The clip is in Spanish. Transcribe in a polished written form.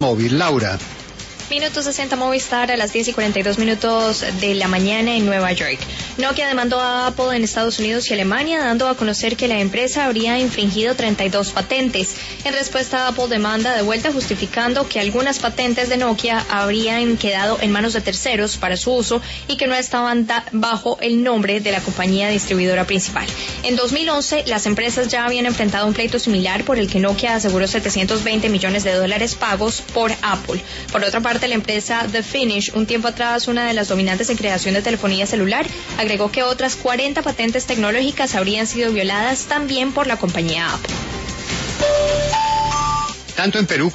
móvil. Laura. Minuto 60 Movistar a las 10:42 de la mañana en Nueva York. Nokia demandó a Apple en Estados Unidos y Alemania, dando a conocer que la empresa habría infringido 32 patentes. En respuesta, Apple demanda de vuelta justificando que algunas patentes de Nokia habrían quedado en manos de terceros para su uso y que no estaban bajo el nombre de la compañía distribuidora principal. En 2011, las empresas ya habían enfrentado un pleito similar por el que Nokia aseguró $720 millones pagos por Apple. Por otra parte, la empresa The Finish, un tiempo atrás una de las dominantes en creación de telefonía celular, agregó que otras 40 patentes tecnológicas habrían sido violadas también por la compañía Apple. Tanto en Perú como